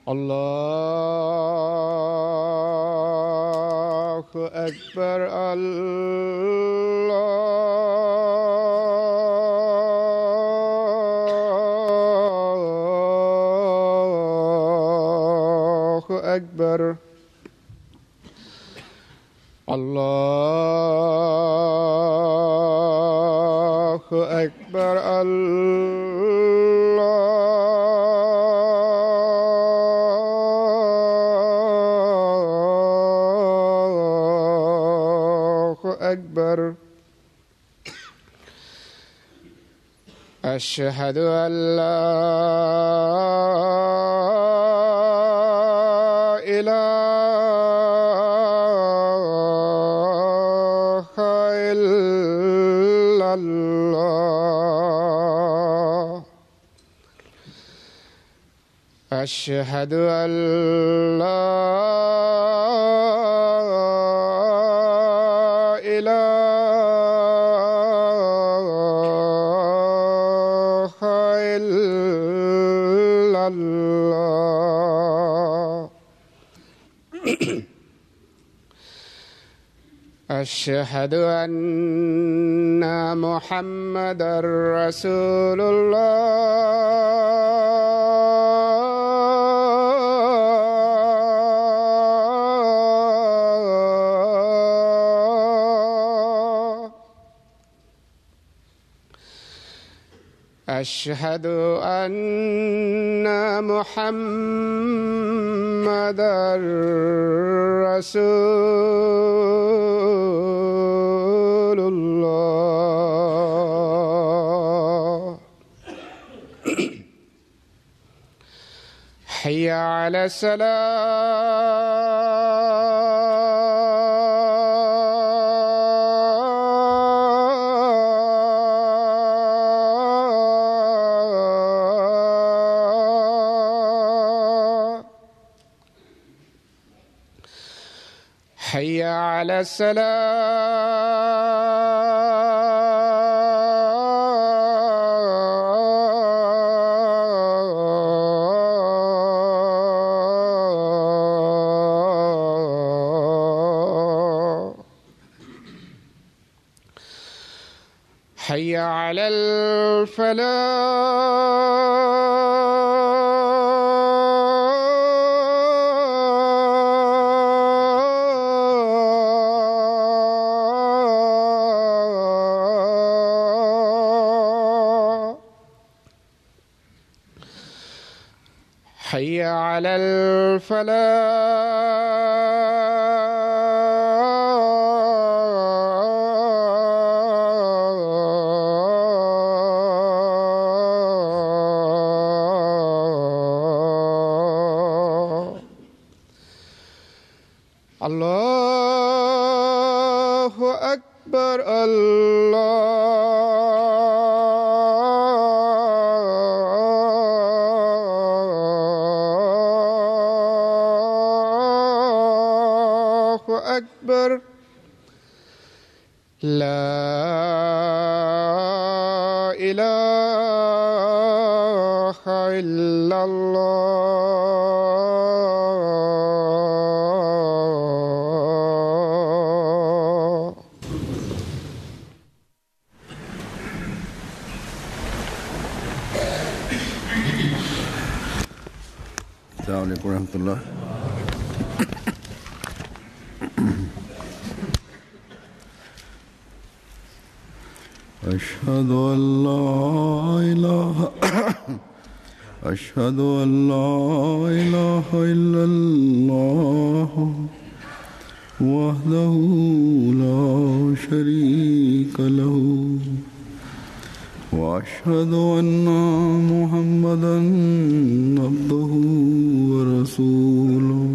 الله أكبر الله أكبر الله أكبر الله أكبر أشهد أن لا إله إلا الله أشهد أن لا إله إلا الله أشهد أن محمدًا رسول الله أشهد أن محمدًا رسول الله حي على الصلاة حي على الصلاة حي على الفلاح حي على الفلاح الله أكبر الله أكبر لا إله إلا الله السلام عليكم ورحمة الله. أشهد أن لا إله إلا الله وحده لا شريك له وأشهد أن محمدًا عبده ورسوله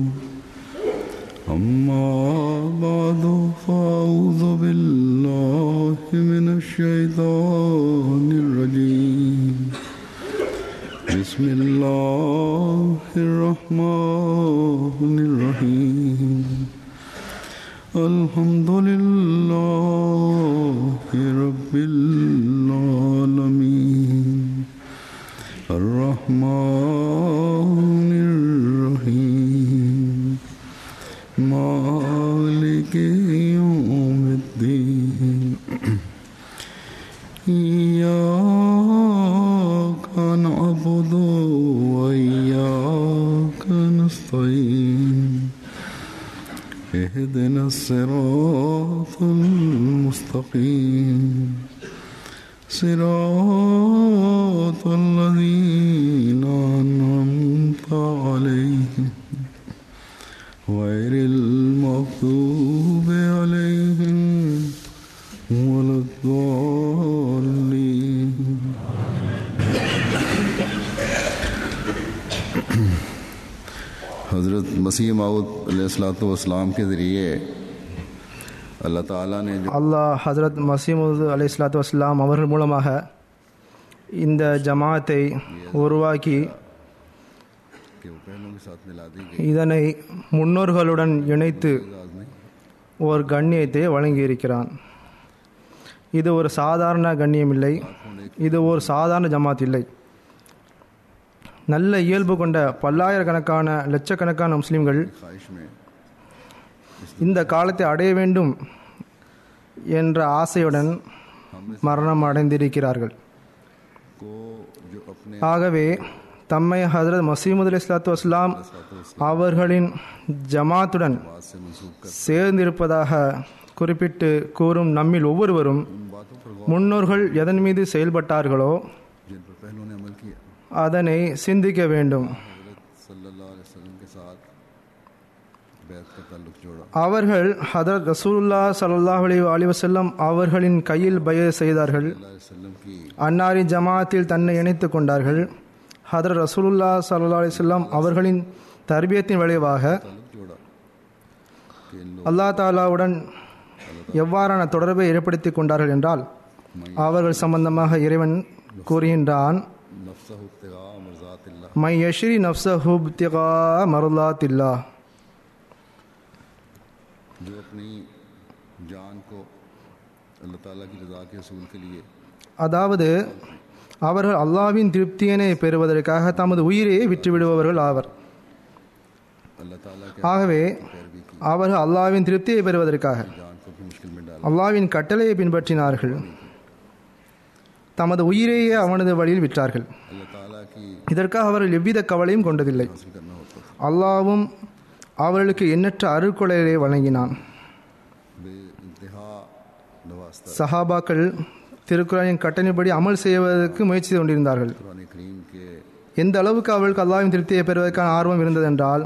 أما بعد فأعوذ بالله من الشيطان الرجيم بسم الله الرحمن الرحيم الحمد لله رب العالمين الرحمن الرحيم اهدنا الصراط المستقيم صراط الذين أنعمت عليهم غير المغضوب عليهم ولا الضالين. हज़रत मसीह मऊद अलैहिस्सलाम के ज़रिए अल्लाह ताला ने அல்லாஹ் ஹஜ்ரத் மசீமுத் அலைஹிஸ்ஸலாத்து வஸ்ஸலாம் அவர்கள் மூலமாக இந்த ஜமாத்தை உருவாக்கி இதனை முன்னோர்களுடன் இணைத்து ஒரு கண்ணியத்தை வழங்கியிருக்கிறான். இது ஒரு சாதாரண கண்ணியம் இல்லை, இது ஒரு சாதாரண ஜமாத் இல்லை. நல்ல இயல்பு கொண்ட பல்லாயிரக்கணக்கான லட்சக்கணக்கான முஸ்லிம்கள் இந்த காலத்தை அடைய வேண்டும் என்ற ஆசையுடன் மரணம் அடைந்திருக்கிறார்கள். ஆகவே தம்மை ஹஜ்ரத் மசீமுத் அலைஹிஸ்ஸலாத்து வஸ்ஸலாம் அவர்களின் ஜமாத்துடன் சேர்ந்திருப்பதாக குறிப்பிட்டு கூறும் நம்மில் ஒவ்வொருவரும் முன்னோர்கள் எதன் மீது செயல்பட்டார்களோ அதனை சிந்திக்க வேண்டும். அவர்கள் ஹதரத் ரசூலுல்லாஹ் ஸல்லல்லாஹு அலைஹி வஸல்லம் அவர்களின் கையில் பைஅத் செய்தார்கள். அன்னாரின் ஜமாத்தில் தன்னை இணைத்துக் கொண்டார்கள். ஹதரத் ரசூலுல்லாஹ் ஸல்லல்லாஹு அலைஹி வஸல்லம் அவர்களின் தர்பியத்தின் விளைவாக அல்லாஹ் தஆலாவுடன் எவ்வாறான தொடர்பை ஏற்படுத்திக் கொண்டார்கள் என்றால், அவர்கள் சம்பந்தமாக இறைவன் கூறுகின்றான், மை யஷ்ரி நஃப்ஸஹு இப்திகா மர்லாத்தில்லாஹ். அதாவது அவர்கள் அல்லாஹ்வின் திருப்தியினை பெறுவதற்காக தமது உயிரை விட்டுவிடுபவர்கள் ஆவர். ஆகவே அவர்கள் அல்லாஹ்வின் திருப்தியை பெறுவதற்காக அல்லாஹ்வின் கட்டளையை பின்பற்றினார்கள், தமது உயிரையே அவனது வழியில் விற்றார்கள். இதற்காக அவர்கள் எவ்வித கவலையும் கொண்டதில்லை. அல்லாஹ்வும் அவர்களுக்கு எண்ணற்ற அருட்கொடைகளை வழங்கினான். சஹாபாக்கள் திருக்குரானின் கட்டளைப்படி அமல் செய்வதற்கு முயற்சி கொண்டிருந்தார்கள். எந்த அளவுக்கு அவர்களுக்கு அல்லாஹ்வின் திருப்தியை பெறுவதற்கான ஆர்வம் இருந்ததென்றால்,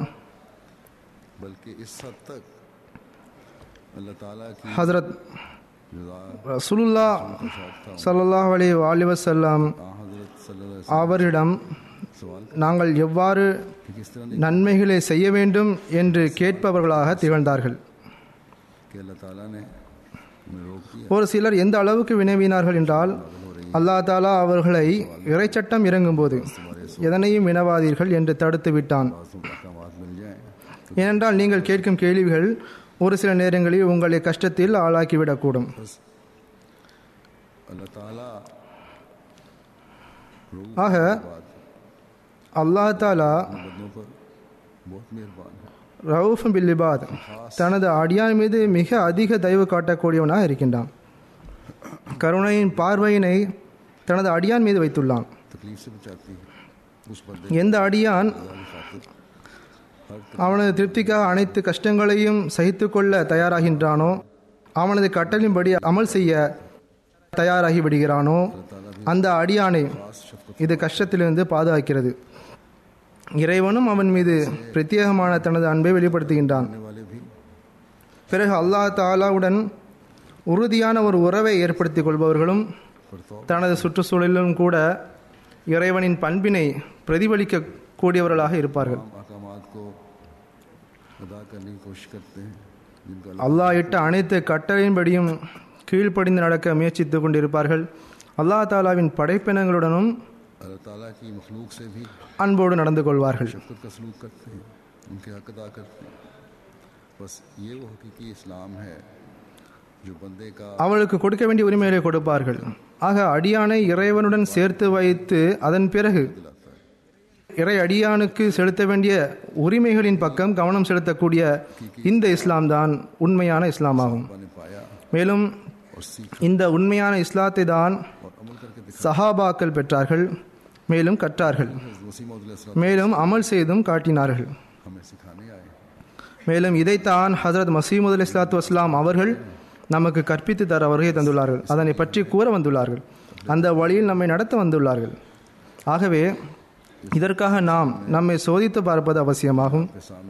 ஹஜ்ரத் ரசூலுல்லாஹ் ஸல்லல்லாஹு அலைஹி வஸல்லம் அவரிடம் நாங்கள் எவ்வாறு நன்மைகளை செய்ய வேண்டும் என்று கேட்பவர்களாக திகழ்ந்தார்கள். ஒரு சிலர் எந்த அளவுக்கு வினவினார்கள் என்றால், அல்லாஹ் தாலா அவர்களை இறைச்சட்டம் இறங்கும் போது எதனையும் வினவாதீர்கள் என்று தடுத்து விட்டான். ஏனென்றால் நீங்கள் கேட்கும் கேள்விகள் ஒரு சில நேரங்களில் உங்களை கஷ்டத்தில் ஆளாக்கிவிடக்கூடும். ஆக அல்லாஹ் தாலா ரவுஃப் பில் இபாத் தனது அடியான் மீது மிக அதிக தயவு காட்டக்கூடியவனாக இருக்கின்றான். கருணையின் பார்வையினை தனது அடியான் மீது வைத்துள்ளான். எந்த அடியான் அவனது திருப்திக்காக அனைத்து கஷ்டங்களையும் சகித்து கொள்ள தயாராகின்றானோ, அவனது கட்டளின்படி அமல் செய்ய தயாராகி விடுகிறானோ, அந்த அடியானை இது கஷ்டத்திலிருந்து பாதுகாக்கிறது. இறைவனும் அவன் மீது பிரத்யேகமான தனது அன்பை வெளிப்படுத்துகின்றான். பிறகு அல்லாஹ் தாலாவுடன் உறுதியான ஒரு உறவை ஏற்படுத்திக் கொள்பவர்களும் தனது சுற்றுச்சூழலிலும் கூட இறைவனின் பண்பினை பிரதிபலிக்க கூடியவர்களாக இருப்பார்கள். அல்லாஹ் இட்ட அனைத்து கட்டளையின்படியும் கீழ்ப்படிந்து நடக்க முயற்சித்துக் கொண்டிருப்பார்கள். அல்லாஹ் தாலாவின் படைப்பினங்களுடனும் அன்போடு நடந்து கொள்வார்கள். அவளுக்கு கொடுக்க வேண்டிய உரிமைகளை கொடுப்பார்கள். ஆக அடியானை இறைவனுடன் சேர்த்து வைத்து அதன் பிறகு இறை அடியானுக்கு செலுத்த வேண்டிய உரிமைகளின் பக்கம் கவனம் செலுத்தக்கூடிய இந்த இஸ்லாம் தான் உண்மையான இஸ்லாம் ஆகும். மேலும் இந்த உண்மையான இஸ்லாத்தை தான் சஹாபாக்கள் பெற்றார்கள், மேலும் கற்றார்கள், மேலும் அமல் செய்தும் காட்டினார்கள். மேலும் இதைத்தான் ஹஜரத் மசீமுத் அலைஹிஸ்ஸலாத்து வஸ்ஸலாம் அவர்கள் நமக்கு கற்பித்து தர வருகை தந்துள்ளார்கள். அதனை பற்றி கூற வந்துள்ளார்கள். அந்த வழியில் நம்மை நடத்த வந்துள்ளார்கள். ஆகவே இதற்காக நாம் நம்மை சோதித்து பார்ப்பது அவசியமாகும்.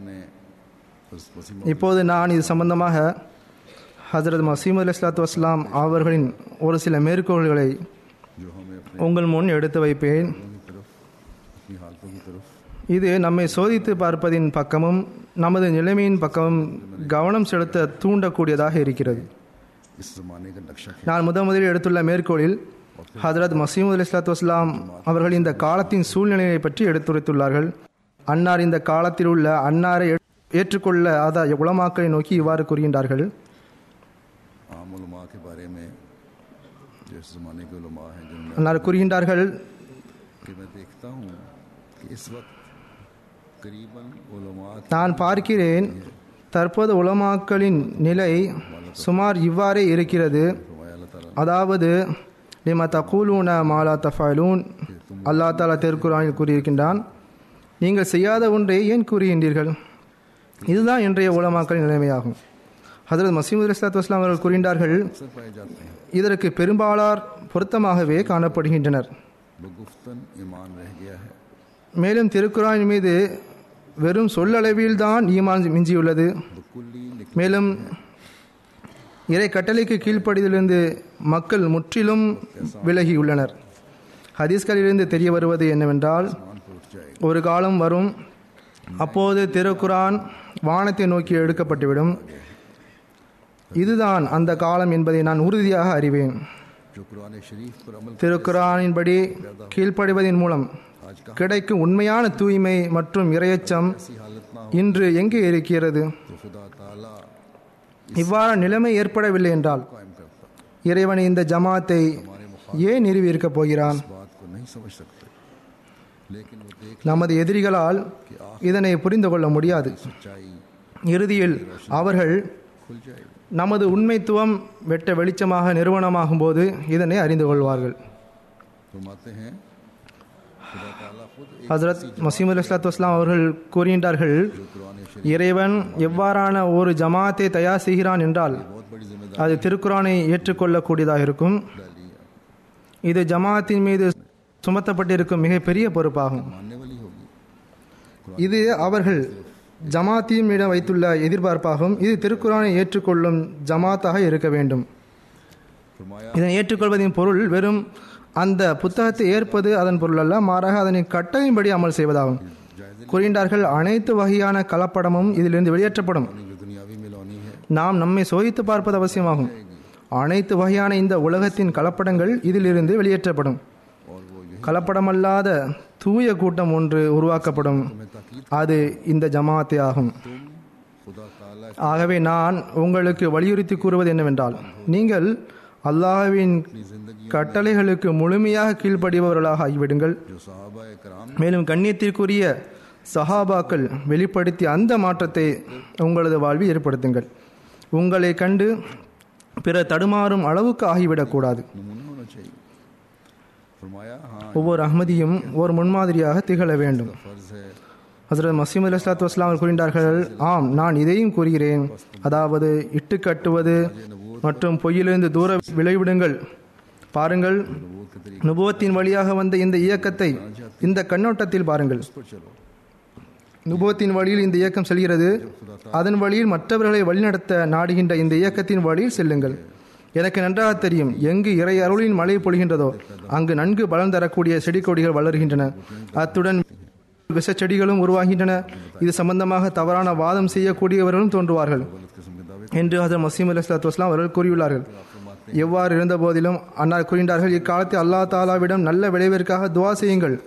இப்போது நான் இது சம்பந்தமாக ஹஜரத் மசீமுத் அலைஹிஸ்ஸலாத்து வஸ்ஸலாம் அவர்களின் ஒரு சில மேற்கோள்களை உங்கள் முன் எடுத்து வைப்பேன். இது நம்மை சோதித்து பார்ப்பதின் பக்கமும் நமது நிலைமையின் பக்கமும் கவனம் செலுத்த தூண்டக்கூடியதாக இருக்கிறது. நான் முதலில் எடுத்துள்ள மேற்கோளில் ஹஜரத் மசீமுத் அலைஹிஸ்ஸலாத்து வஸ்ஸலாம் அவர்கள் இந்த காலத்தின் சூழ்நிலையை பற்றி எடுத்துரைத்துள்ளார்கள். அன்னார் இந்த காலத்தில் உள்ள அன்னாரை ஏற்றுக்கொள்ள உலமாக்களை நோக்கி இவ்வாறு கூறுகின்றார்கள். அன்னார் கூறுகின்றார்கள், நான் பார்க்கிறேன் தற்போது உலமாக்களின் நிலை சுமார் இவ்வாறே இருக்கிறது. அதாவது லிம தகூலூன மாலா தஃபலூன், அல்லா தாலா திருக்குர்ஆனில் கூறியிருக்கின்றான், நீங்கள் செய்யாத ஒன்றை ஏன் கூறுகின்றீர்கள். இதுதான் இன்றைய உலமாக்களின் நிலைமையாகும். ஹஜரத் மசீமுத் அலைஹிஸ்ஸலாத்து வஸ்ஸலாம் அவர்கள் கூறுகின்றார்கள், இதற்கு பெரும்பாலார் பொருத்தமாகவே காணப்படுகின்றனர். மேலும் திருக்குர்ஆனின் மீது வெறும் சொல்லளவில் தான் ஈமான் மிஞ்சியுள்ளது. மேலும் இறை கட்டளைக்கு கீழ்ப்படிதிலிருந்து மக்கள் முற்றிலும் விலகியுள்ளனர். ஹதீஸ்களிலிருந்து தெரிய வருவது என்னவென்றால், ஒரு காலம் வரும், அப்போது திருக்குர்ஆன் வானத்தை நோக்கி எடுக்கப்பட்டுவிடும். இதுதான் அந்த காலம் என்பதை நான் உறுதியாக அறிவேன். திருக்குர்ஆனின்படி கீழ்ப்படிவதன் மூலம் கிடைக்கும் உண்மையான தூய்மை மற்றும் இறையச்சம் இன்று எங்கே இருக்கிறது? இவ்வாறு நிலைமை ஏற்படவில்லை என்றால் இறைவன் இந்த ஜமாத்தை ஏன் நிறுவியிருக்கப் போகிறான்? நமது எதிரிகளால் இதனை புரிந்து கொள்ள முடியாது. இறுதியில் அவர்கள் நமது உண்மைத்துவம் வெட்ட வெளிச்சமாக நிறுவனமாகும் போது இதனை அறிந்து கொள்வார்கள். ஹஜரத் மசீமுத் அலைஹிஸ்ஸலாத்து வஸ்ஸலாம் அவர்கள் கூறுகின்றார்கள், இறைவன் எவ்வாறான ஒரு ஜமாத்தை தயார் செய்கிறான் என்றால் அது திருக்குர்ஆனை ஏற்றுக்கொள்ளக்கூடியதாக இருக்கும். இது ஜமாத்தின் மீது சுமத்தப்பட்டிருக்கும் மிகப்பெரிய பொறுப்பாகும். இது அவர்கள் ஜமாத்தின் மீது வைத்துள்ள எதிர்பார்ப்பாகும். இது திருக்குர்ஆனை ஏற்றுக்கொள்ளும் ஜமாத்தாக இருக்க வேண்டும். இதனை ஏற்றுக்கொள்வதின் பொருள் வெறும் அந்த புத்தகத்தை ஏற்பது அதன் பொருள் அல்ல, மாறாக அதனை கட்டளையின்படி அமல் செய்வதாகும். கூறுகின்றார்கள், அனைத்து வகையான கலப்படமும் இதிலிருந்து வெளியேற்றப்படும். நாம் நம்மை சோதித்து பார்ப்பது அவசியமாகும். அனைத்து வகையான இந்த உலகத்தின் கலப்படங்கள் இதிலிருந்து வெளியேற்றப்படும். கலப்படமல்லாத தூய கூட்டம் ஒன்று உருவாக்கப்படும். அது இந்த ஜமாத்தே ஆகும். ஆகவே நான் உங்களுக்கு வலியுறுத்தி கூறுவது என்னவென்றால், நீங்கள் அல்லாஹ்வின் கட்டளைகளுக்கு முழுமையாக கீழ்ப்படிபவர்களாக ஆகிவிடுங்கள். மேலும் கண்ணியத்திற்குரிய சஹாபாக்கள் வெளிப்படுத்திய அந்த மாற்றத்தை உங்களது வாழ்வில் ஏற்படுத்துங்கள். உங்களை கண்டு பிற தடுமாறும் அளவுக்கு ஆகிவிடக்கூடாது. ஒவ்வொரு அஹ்மதியும் ஒரு முன்மாதிரியாக திகழ வேண்டும். ஹஜ்ரத் மசீமுத் அலைஹிஸ்ஸலாத்து வஸ்ஸலாம் கூறுகின்றார்கள், ஆம், நான் இதையும் கூறுகிறேன். அதாவது இட்டு கட்டுவது மற்றும் பொய்யிலிருந்து தூர விளைவிடுங்கள். பாருங்கள், நுபுவத்தின் வழியாக வந்த இந்த இயக்கத்தை இந்த கண்ணோட்டத்தில் பாருங்கள். நுபுவத்தின் வழியில் இந்த இயக்கம் செல்கிறது. அதன் வழியில் மற்றவர்களை வழிநடத்த நாடுகின்ற இந்த இயக்கத்தின் வழியில் செல்லுங்கள். எனக்கு நன்றாக தெரியும், எங்கு இறை அருளின் மழை பொழிகின்றதோ அங்கு நன்கு பலன் தரக்கூடிய செடி கொடிகள் வளர்கின்றன. அத்துடன் விஷ செடிகளும் உருவாகின்றன. இது சம்பந்தமாக தவறான வாதம் செய்யக்கூடியவர்களும் தோன்றுவார்கள் என்று ஹஜ்ரத் மசீமுத் அலைஹிஸ்ஸலாத்து வஸ்ஸலாம் அவர்கள் கூறியுள்ளார்கள். எவ்வாறு இருந்த போதிலும் அன்னார் கூறுகின்றார்கள், இக்காலத்தில் அல்லாஹ் தாலாவிடம் நல்ல விளைவிற்காக துவா செய்யுங்கள்.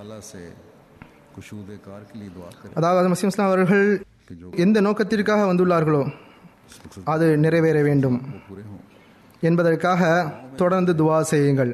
அதாவது மசீமுத் அலைஹிஸ்ஸலாம் அவர்கள் எந்த நோக்கத்திற்காக வந்துள்ளார்களோ அது நிறைவேற வேண்டும் என்பதற்காக தொடர்ந்து துவா செய்யுங்கள்.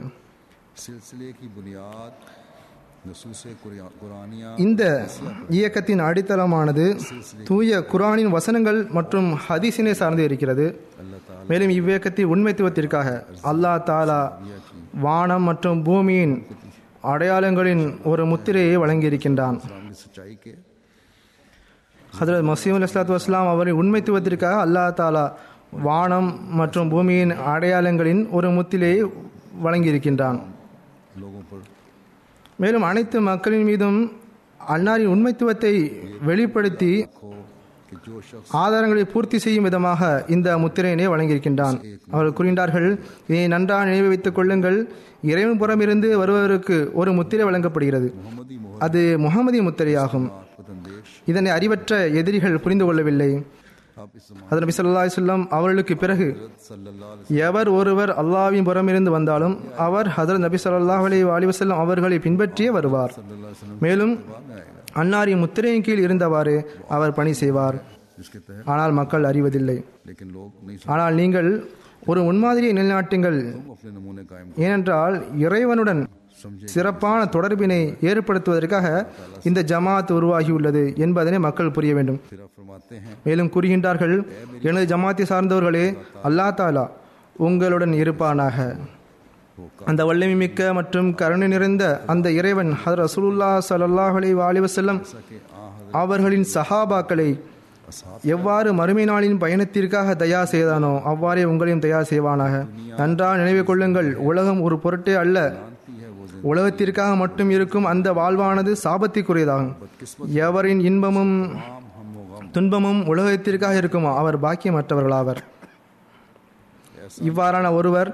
இந்த இயக்கத்தின் அடித்தளமானது தூய குர்ஆனின் வசனங்கள் மற்றும் ஹதீஸினை சார்ந்து இருக்கிறது. மேலும் இவ்வியக்கத்தின் உண்மைத்துவத்திற்காக அல்லாஹ் தாலா வானம் மற்றும் பூமியின் அடையாளங்களின் ஒரு முத்திரையை வழங்கியிருக்கின்றான். ஹஜ்ரத் மசீஹ் அலைஹிஸ்ஸலாத்து வஸ்ஸலாம் அவரின் உண்மைத்துவத்திற்காக அல்லாஹ் தாலா வானம் மற்றும் பூமியின் அடையாளங்களின் ஒரு முத்திரையை வழங்கியிருக்கின்றான். लोगों पर மேலும் அனைத்து மக்களின் மீதும் அன்னாரின் உண்மைத்துவத்தை வெளிப்படுத்தி कि जो शख्स ஆதாரங்களை பூர்த்தி செய்யும் விதமாக இந்த முத்திரையினை வழங்கியிருக்கின்றான். அவர்கள் கூறுகின்றார்கள், இதை நன்றாக நினைவு வைத்துக் கொள்ளுங்கள், இறைவன் புறமிருந்து வருவதற்கு ஒரு முத்திரை வழங்கப்படுகிறது. அது முகமதி முத்திரையாகும். இதனை அறிவற்ற எதிரிகள் புரிந்து கொள்ளவில்லை. ஹஜ்ரத் நபி ஸல்லல்லாஹு அலைஹி வஸல்லம் அவர்களுக்கு பிறகு எவர் ஒருவர் அல்லாஹ்வின் புறமிருந்து வந்தாலும் அவர் ஹஜ்ரத் நபி ஸல்லல்லாஹு அலைஹி வஸல்லம் அவர்களை பின்பற்றியே வருவார். மேலும் அன்னாரின் முத்திரையின் கீழ் இருந்தவாறு அவர் பணி செய்வார். ஆனால் மக்கள் அறிவதில்லை. लेकिन लोग नहीं ஆனால் நீங்கள் ஒரு முன்மாதிரியை நிலைநாட்டுங்கள். अपने नमूने कायम ஏனென்றால் இறைவனுடன் சிறப்பான தொடர்பினை ஏற்படுத்துவதற்காக இந்த ஜமாத் உருவாகியுள்ளது என்பதனை மக்கள் புரிய வேண்டும். फिर आप फरमाते हैं மேலும் கூறுகின்றார்கள், எனது ஜமாத்தை சார்ந்தவர்களே, அல்லாஹ் தாலா உங்களுடன் இருப்பானாக. அந்த வல்லமை மிக்க மற்றும் கருணை நிறைந்த அந்த இறைவன் ஹஜ்ரத் ரசூலுல்லாஹ் ஸல்லல்லாஹு அலைஹி வஸல்லம் அவர்களின் சஹாபாக்களை எவ்வாறு மறுமை நாளின் பயணத்திற்காக தயார் செய்தானோ அவ்வாறே உங்களையும் தயார் செய்வானாக. நன்றாக நினைவு கொள்ளுங்கள், உலகம் ஒரு பொருட்டே அல்ல. உலகத்திற்காக மட்டும் இருக்கும் அந்த வாழ்வானது சாபத்திற்குரியதாகும். எவரின் இன்பமும் துன்பமும் உலகத்திற்காக இருக்குமோ அவர் பாக்கியமற்றவர்களாவர். இவ்வாறான ஒருவர்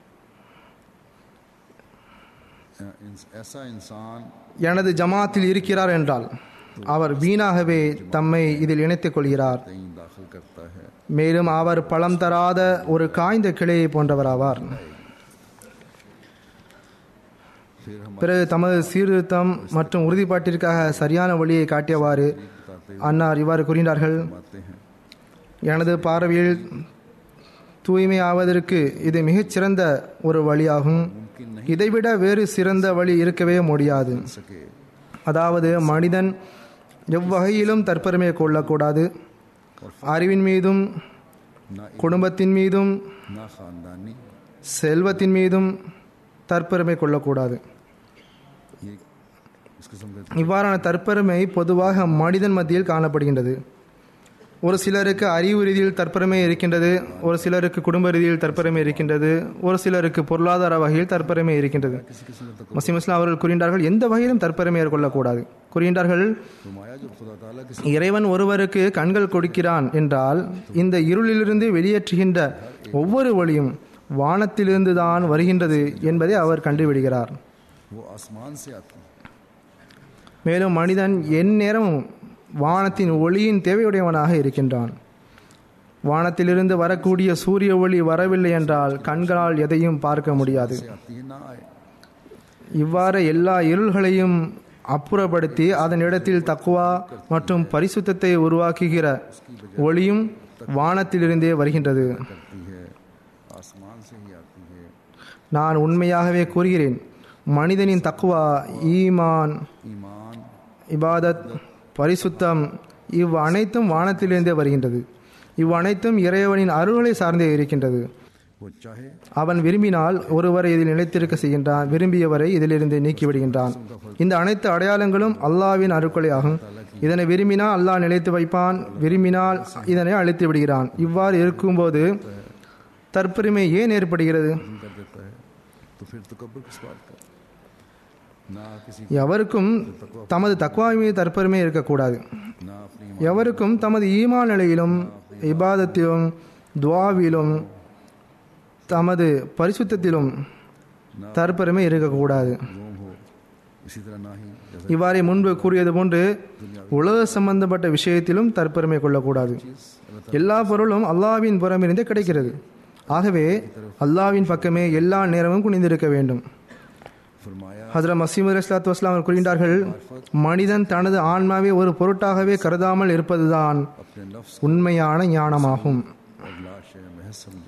ऐसा इंसान எனது ஜமாத்தில் இருக்கிறார் என்றால் அவர் வீணாகவே தம்மை இதில் இணைத்துக் கொள்கிறார். कहीं दाखिल करता है மேலும் அவர் பலம் தராத ஒரு காய்ந்த கிளையை போன்றவராவார். பிறகு தமது சீர்திருத்தம் மற்றும் உறுதிப்பாட்டிற்காக சரியான வழியை காட்டியவாறு அன்னார் இவ்வாறு கூறினார்கள், எனது பார்வையில் தூய்மை ஆவதற்கு இது மிகச்சிறந்த ஒரு வழியாகும். இதைவிட வேறு சிறந்த வழி இருக்கவே முடியாது. அதாவது மனிதன் எவ்வகையிலும் தற்பெருமை கொள்ளக்கூடாது. அறிவின் மீதும் குடும்பத்தின் மீதும் ना खानदानी செல்வத்தின் மீதும் தற்பெருமை கொள்ளக்கூடாது. इस किस्म के இவ்வாறான தற்பெருமை பொதுவாக மனிதன் மத்தியில் காணப்படுகின்றது. ஒரு சிலருக்கு அறிவு ரீதியில் தற்பெருமை இருக்கின்றது, ஒரு சிலருக்கு குடும்ப ரீதியில் தற்பெருமை இருக்கின்றது, ஒரு சிலருக்கு பொருளாதார வகையில் தற்பெருமை இருக்கின்றது. மசீஹ் இஸ்லாம் அவர்கள் கூறுகின்றார்கள், எந்த வகையிலும் தற்பெருமை கொள்ளக்கூடாது. கூறுகின்றார்கள், फरमाया जो खुदा ताला के இறைவன் ஒருவருக்கு கண்கள் கொடுக்கிறான் என்றால் இந்த இருளிலிருந்து வெளியேற்றுகின்ற ஒவ்வொரு வழியும் வானத்திலிருந்து தான் வருகின்றது என்பதை அவர் கண்டுவிடுகிறார். वो आसमान से आती है மேலும் மனிதன் எந்நேரமும் வானத்தின் ஒளியின் தேவையுடையவனாக இருக்கின்றான். வானத்திலிருந்து வரக்கூடிய சூரிய ஒளி வரவில்லை என்றால் கண்களால் எதையும் பார்க்க முடியாது. आती है ना आए இவ்வாறு எல்லா இருள்களையும் அப்புறப்படுத்தி அதன் இடத்தில் தக்வா மற்றும் பரிசுத்தத்தை உருவாக்குகிற ஒளியும் வானத்திலிருந்தே வருகின்றது. करती है आसमान से ही आती है நான் உண்மையாகவே கூறுகிறேன், மனிதனின் தக்வா, ஈமான், ईमान இபாதத், பரிசுத்தம் இவ் அனைத்தும் வானத்திலிருந்தே வருகின்றது. இவ் அனைத்தும் இறைவனின் அருள்களை சார்ந்தே இருக்கின்றது. वो चाहे அவன் விரும்பினால் ஒருவரை இதில் நிலைத்திருக்க செய்கின்றான், விரும்பியவரை இதிலிருந்து நீக்கிவிடுகின்றான். இந்த அனைத்து அடையாளங்களும் அல்லாஹ்வின் அருட்கொடை ஆகும். இதனை விரும்பினால் அல்லாஹ் நிலைத்து வைப்பான், விரும்பினால் இதனை அழித்து விடுகிறான். இவ்வாறு இருக்கும்போது தற்பெருமை ஏன் ஏற்படுகிறது? कर देता है तो फिर तो कब्र किस बात का ना किसी எவருக்கும் தமது தக்வாவின் மீது தற்பெருமை இருக்கக்கூடாது. ना अपनी எவருக்கும் தமது ஈமான் நிலையிலும் இபாதத்திலும் துஆவிலும் தமது பரிசுத்தத்திலும் தற்பெருமை இருக்கக்கூடாது. रोम हो इसी तरह ना ही जैसा இவ்வாறே முன்பு கூறியது போன்று உலக சம்பந்தப்பட்ட விஷயத்திலும் தற்பெருமை கொள்ளக்கூடாது. எல்லா பொருளும் அல்லாஹ்வின் புறமிருந்தே கிடைக்கிறது. ஆகவே அல்லாஹ்வின் பக்கமே எல்லா நேரமும் குனிந்திருக்க வேண்டும். फरमाया ஹஜ்ரத் மசீஹ் அலைஹிஸ்ஸலாத்து வஸ்ஸலாம் அவர்கள் கூறுகின்றார்கள், மனிதன் தனது ஆன்மாவை ஒரு பொருட்டாகவே கருதாமல் இருப்பதுதான் अपने नफ्स உண்மையான ஞானமாகும். और लाश महज समझे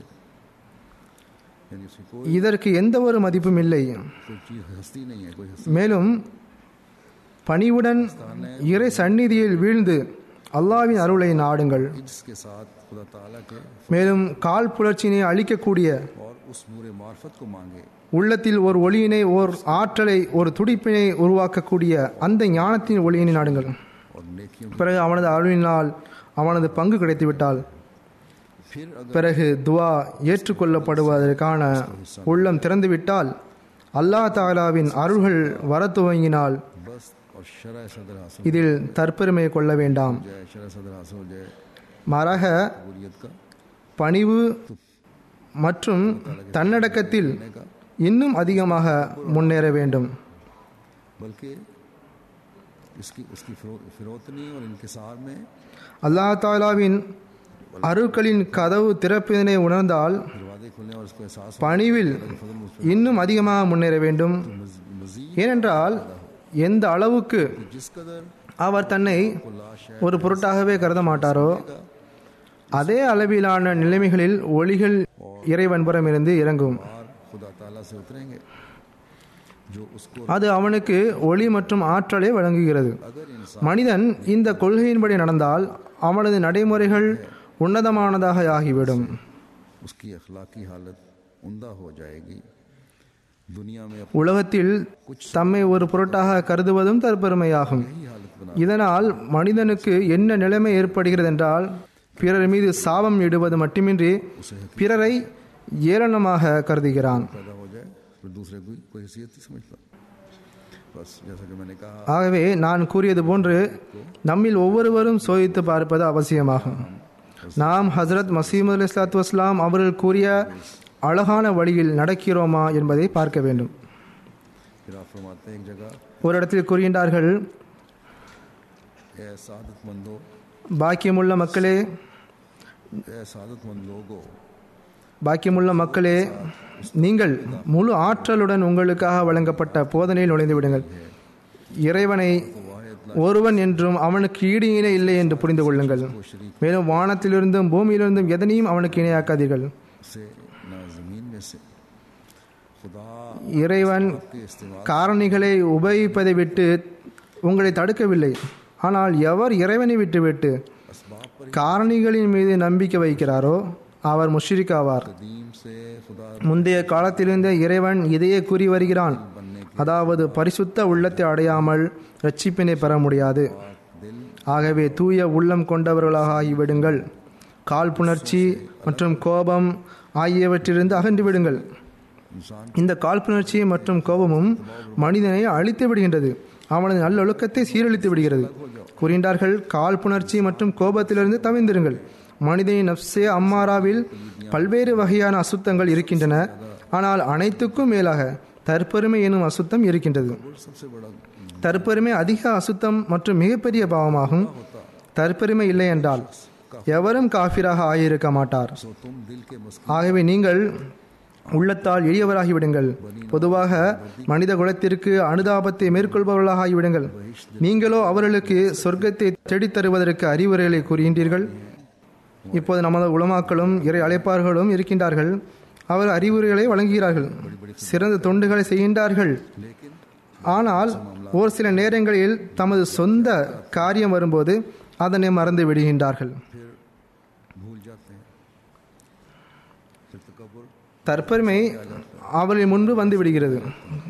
यानी उसकी कोई இதற்கு எந்த ஒரு மதிப்பும் இல்லை. कोई चीज़ हस्ती नहीं है कोई हस्ती மேலும் பணிவுடன் இறை சந்நிதியில் வீழ்ந்து அல்லாஹ்வின் அருளை நாடுங்கள். जिसके साथ खुदा ताला के மேலும் கால் புலர்ச்சியினை அளிக்கக்கூடிய और उस नूर मार्फत को मांगे உள்ளத்தில் ஒரு ஒளியினை, ஓர் ஆற்றலை, ஒரு துடிப்பினை உருவாக்கக்கூடிய அந்த ஞானத்தின் ஒளியினை நாடுங்கள். और नेकियों பிறகு அவனது அருளினால் அவனது பங்கு கிடைத்துவிட்டால் फिर अगर பிறகு துவா ஏற்றுக்கொள்ளப்படுவதற்கான உள்ளம் திறந்துவிட்டால் அல்லாஹ் தாலாவின் அருள்கள் வர துவங்கினால் बस और शरह सदर हासिल இதில் தற்பெருமை கொள்ள வேண்டாம். हो जाए, शरह सदर हासिल हो जाए மாறாக कबूलियत का பணிவு மற்றும் தன்னடக்கத்தில் இன்னும் அதிகமாக முன்னேற வேண்டும். बल्कि उसकी फिरौतनी और इनकिसार में அல்லாஹ் தாலாவின் அருட்களின் கதவு திறப்பினை உணர்ந்தால் दरवाजे खुलने और उसको एहसास பணிவில் இன்னும் அதிகமாக முன்னேற வேண்டும். मजीद ஏனென்றால் எந்த அளவுக்கு जिस कदर அவர் தன்னை ஒரு பொருட்டாகவே கருத மாட்டாரோ அதே அளவிலான நிலைமைகளில் ஒளிகள் இறைவன்புறமிருந்து இறங்கும். और खुदा ताला से उतरेंगे जो उसको அது அவனுக்கு ஒளி மற்றும் ஆற்றலை வழங்குகிறது. अगर इंसान மனிதன் இந்த கொள்கையின்படி நடந்தால் அவனது நடைமுறைகள் உன்னதமானதாக ஆகிவிடும். उसकी अखलाकी हालत उम्दा हो जाएगी. दुनिया में अपनी உலகத்தில் தம்மை ஒரு பொருட்டாக கருதுவதும் தற்பெருமையாகும். हालत बना இதனால் மனிதனுக்கு என்ன நிலைமை ஏற்படுகிறது என்றால் பிறர் மீது சாபம் இடுவது மட்டுமின்றி பிறரை ஏளனமாக கருதுகிறான். पैदा हो जाए फिर दूसरे को कोई हैसियत नहीं समझता. बस जैसा कि मैंने कहा ஆகவே நான் கூறியது போன்று நம்மில் ஒவ்வொருவரும் சோதித்து பார்ப்பது அவசியமாகும். நாம் ஹசரத் மசீமது அலைஹிஸ்ஸலாத்து வஸ்ஸலாம் அவர்கள் கூறிய அழகான வழியில் நடக்கிறோமா என்பதை பார்க்க வேண்டும். फिर आप फरमाते हैं एक जगह ஒரு இடத்தில் கூறுகின்றார்கள், ए सादतमंदो பாக்கியமுள்ள மக்களே, ए सादतमंद लोगो பாக்கியமுள்ள மக்களே, நீங்கள் முழு ஆற்றலுடன் உங்களுக்காக வழங்கப்பட்ட போதனையில் நுழைந்து விடுங்கள். இறைவனை ஒருவன் என்றும் அவனுக்கு ஈடு இணை இல்லை என்று புரிந்து கொள்ளுங்கள். மேலும் வானத்திலிருந்தும் பூமியிலிருந்தும் எதனையும் அவனுக்கு இணையாக்காதீர்கள். से ना जमीन में से खुदा இறைவன் के इस्तेमाल காரணிகளை உபயோகிப்பதை விட்டு உங்களை தடுக்கவில்லை. ஆனால் எவர் இறைவனை விட்டுவிட்டு असबाब पर காரணிகளின் மீது நம்பிக்கை வைக்கிறாரோ அவர் முஷ்ரிக் ஆவார். कदीम से खुदा முந்தைய காலத்திலிருந்தே இறைவன் இதையே கூறி வருகிறான், அதாவது பரிசுத்த உள்ளத்தை அடையாமல் இரட்சிப்பினை பெற முடியாது. दिल ஆகவே தூய உள்ளம் கொண்டவர்களாக ஆகிவிடுங்கள். காழ்ப்புணர்ச்சி மற்றும் கோபம் ஆகியவற்றிலிருந்து அகன்று விடுங்கள். इंसान இந்த காழ்ப்புணர்ச்சி மற்றும் கோபமும் மனிதனை அழித்து விடுகின்றது, அவனது நல்லொழுக்கத்தை சீரழித்து விடுகிறது. கூறுகின்றார்கள், காழ்ப்புணர்ச்சி மற்றும் கோபத்திலிருந்து தவிர்ந்திருங்கள். மனிதனின் நப்சே அம்மாராவில் பல்வேறு வகையான அசுத்தங்கள் இருக்கின்றன. ஆனால் அனைத்துக்கும் மேலாக தற்பெருமை எனும் அசுத்தம் இருக்கின்றது. सबसे बड़ा தற்பெருமை அதிக அசுத்தம் மற்றும் மிகப்பெரிய பாவமாகும். தற்பெருமை இல்லை என்றால் எவரும் காஃபிராக ஆகியிருக்க மாட்டார். तो तुम दिल के मस्क ஆகவே நீங்கள் உள்ளத்தால் எளியவராகிவிடுங்கள். பொதுவாக மனித குலத்திற்கு அனுதாபத்தை மேற்கொள்பவர்களாக ஆகிவிடுங்கள். நீங்களோ அவர்களுக்கு சொர்க்கத்தை தேடித் தருவதற்கு அறிவுரைகளை கூறுகின்றீர்கள். இப்போது நமது உலமாக்களும் இறை அழைப்பார்களும் இருக்கின்றார்கள். அவர் அறிவுரைகளை வழங்குகிறார்கள், சிறந்த தொண்டுகளை செய்கின்றார்கள். ஆனால் ஒரு சில நேரங்களில் தமது சொந்த காரியம் வரும்போது அதனை மறந்து விடுகின்றார்கள். भूल जाते हैं. फिर तकब्बुर தற்பெருமை அவர்களின் முன்பு வந்து விடுகிறது.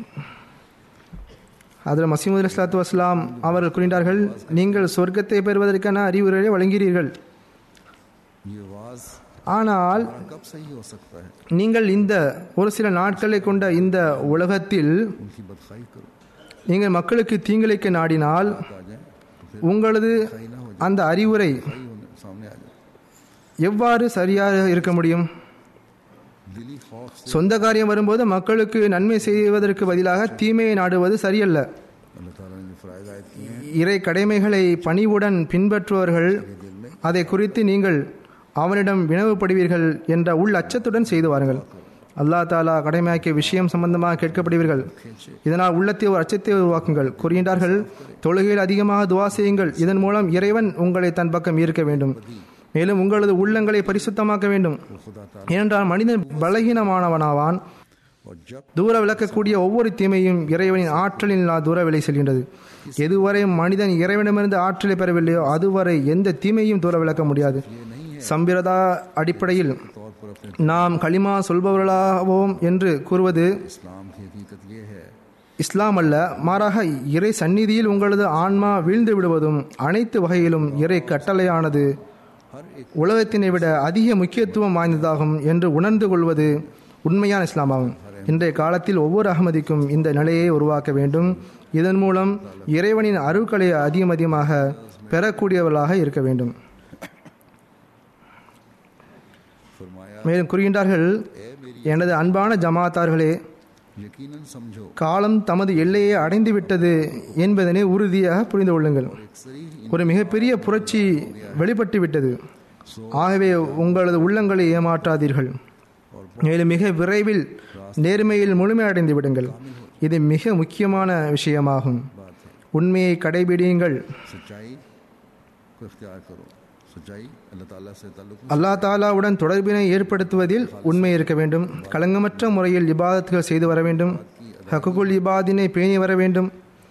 அதில் மசீமது அலைஹிஸ்ஸலாத்து வஸ்ஸலாம் அவர்கள் கூறினார்கள், நீங்கள் சொர்க்கத்தை பெறுவதற்கான அறிவுரையை வழங்குகிறீர்கள். ये आवाज ஆனால் कब सही हो सकता है? நீங்கள் இந்த ஒரு சில நாட்களை கொண்ட இந்த உலகத்தில் उनकी बदखाई करो நீங்கள் மக்களுக்கு தீங்கிழைக்க நாடினால் आ जाए तो फिर உங்களது அந்த அறிவுரை सही होने सामने आ जाए. எவ்வாறு சரியாக இருக்க முடியும்? दिली खौफ से சொந்த காரியம் வரும்போது மக்களுக்கு நன்மை செய்வதற்கு பதிலாக தீமையை நாடுவது சரியல்ல. अल्लाह ताला ने जो फराइज आयत किए हैं இறை கடமைகளை பணிவுடன் பின்பற்றுவர்கள் அதை குறித்து நீங்கள் அவனிடம் வினவுப்படுவீர்கள் என்ற உள் அச்சத்துடன் செய்து வாருங்கள். அல்லாஹ் தாலா கடமையாக்கிய விஷயம் சம்பந்தமாக கேட்கப்படுவீர்கள். இதனால் உள்ளத்தை ஒரு அச்சத்தை உருவாக்குங்கள். கூறுகின்றார்கள், தொழுகையில் அதிகமாக துவா செய்யுங்கள். இதன் மூலம் இறைவன் உங்களை தன் பக்கம் ஈர்க்க வேண்டும். மேலும் உங்களது உள்ளங்களை பரிசுத்தமாக்க வேண்டும். ஏனென்றால் மனிதன் பலகீனமானவனாவான். और जब தூர விளக்கக்கூடிய ஒவ்வொரு தீமையும் இறைவனின் ஆற்றலில் தூர விலை செல்கின்றது. எதுவரை மனிதன் இறைவனிடமிருந்து ஆற்றலை பெறவில்லையோ அதுவரை எந்த தீமையும் தூர விளக்க முடியாது. சம்பிரதா அடிப்படையில் तौर पर अपने நாம் களிமா சொல்பவர்களாவோம் என்று கூறுவது इस्लाम की हकीकत ये है இஸ்லாம் அல்ல, மாறாக இறை சந்நிதியில் உங்களது ஆன்மா வீழ்ந்து விடுவதும் அனைத்து வகையிலும் இறை கட்டளையானது உலகத்தினை விட அதிக முக்கியத்துவம் வாய்ந்ததாகும் என்று உணர்ந்து கொள்வது உண்மையான இஸ்லாமாகும். இன்றைய காலத்தில் ஒவ்வொரு அகமதிக்கும் இந்த நிலையை உருவாக்க வேண்டும். இதன் மூலம் இறைவனின் அருட்களை அதிகமாக பெறக்கூடியவர்களாக இருக்க வேண்டும். மேலும் கூறுகின்றார்கள், எனது அன்பான ஜமாத்தார்களே, காலம் தமது எல்லையை அடைந்து விட்டது என்பதனை உறுதியாக புரிந்து கொள்ளுங்கள். ஒரு மிகப்பெரிய புரட்சி வெளிப்பட்டு விட்டது. ஆகவே உங்களது உள்ளங்களை ஏமாற்றாதீர்கள். மேலும் மிக விரைவில் நேர்மையில் முழுமையடைந்து விடுங்கள். இது மிக முக்கியமான விஷயமாகும். உண்மையை கடைபிடியுங்கள். அல்லாஹ் தாலாவுடன் தொடர்பினை ஏற்படுத்துவதில் உண்மை இருக்க வேண்டும். களங்கமற்ற முறையில் இபாதத்துகள் செய்து வர வேண்டும். ஹக்குல் இபாதினை பேணி வர வேண்டும்.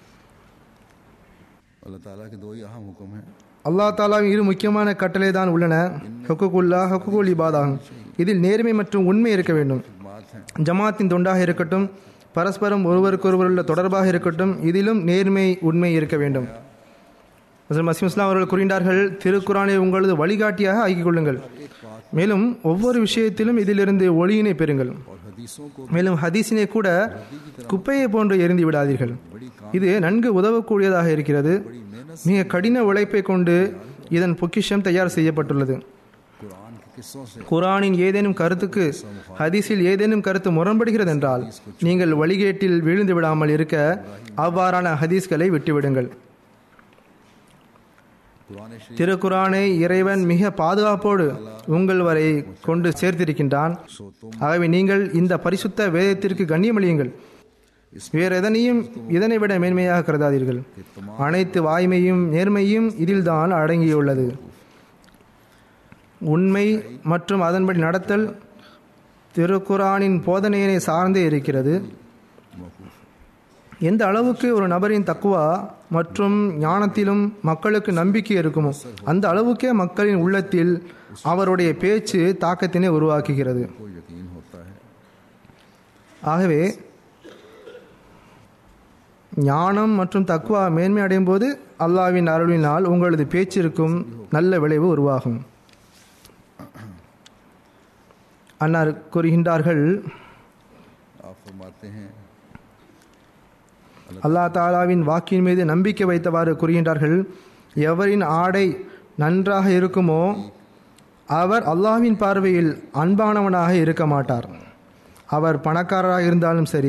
அல்லாஹ் தாலாவின் இரு முக்கியமான கட்டளை தான் உள்ளன, ஹக்குல்லா, ஹக்குல் இபாதாகும். இதில் நேர்மை மற்றும் உண்மை இருக்க வேண்டும். ஜமாத்தின் தொண்டாக இருக்கட்டும், பரஸ்பரம் ஒருவருக்கொருவர் உள்ள தொடர்பாக இருக்கட்டும், இதிலும் நேர்மை உண்மை இருக்க வேண்டும். மசீம் இஸ்லாம் அவர்கள் கூறினார்கள், திருக்குரானை உங்களது வழிகாட்டியாக ஆக்கிக் கொள்ளுங்கள். மேலும் ஒவ்வொரு விஷயத்திலும் இதிலிருந்து ஒளியினை பெறுங்கள். மேலும் ஹதீஸினை கூட குப்பையை போன்று எரிந்து விடாதீர்கள். இது நன்கு உதவக்கூடியதாக இருக்கிறது. மிக கடின உழைப்பை கொண்டு இதன் பொக்கிஷம் தயார் செய்யப்பட்டுள்ளது. குரானின் ஏதேனும் கருத்துக்கு ஹதீஸில் ஏதேனும் கருத்து முரண்படுகிறது என்றால் நீங்கள் வழிகேட்டில் விழுந்து விடாமல் இருக்க அவ்வாறான ஹதீஸ்களை விட்டுவிடுங்கள். திருக்குரானை இறைவன் மிக பாதுகாப்போடு உங்கள் வரை கொண்டு சேர்த்திருக்கின்றான். ஆகவே நீங்கள் இந்த பரிசுத்த வேதத்திற்கு கண்ணியமளியுங்கள். வேறு எதனையும் இதனை விட மேன்மையாக கருதாதீர்கள். அனைத்து வாய்மையும் நேர்மையும் இதில்தான் அடங்கியுள்ளது. உண்மை மற்றும் அதன்படி நடத்தல் திருக்குரானின் போதனையினை சார்ந்தே இருக்கிறது. எந்த அளவுக்கு ஒரு நபரின் தக்குவா மற்றும் ஞானத்திலும் மக்களுக்கு நம்பிக்கை இருக்குமோ அந்த அளவுக்கே மக்களின் உள்ளத்தில் அவருடைய பேச்சு தாக்கத்தினை உருவாக்குகிறது. ஆகவே ஞானம் மற்றும் தக்குவா மேன்மை அடையும் போது அல்லாஹ்வின் அருளினால் உங்களது பேச்சிற்கும் நல்ல விளைவு உருவாகும். அன்னார் கூறுகின்றார்கள், அல்லாஹ் தாலாவின் வாக்கின் மீது நம்பிக்கை வைத்தவாறு கூறுகின்றார்கள், எவரின் ஆடை நன்றாக இருக்குமோ அவர் அல்லாஹ்வின் பார்வையில் அன்பானவனாக இருக்க மாட்டார். அவர் பணக்காரராக இருந்தாலும் சரி.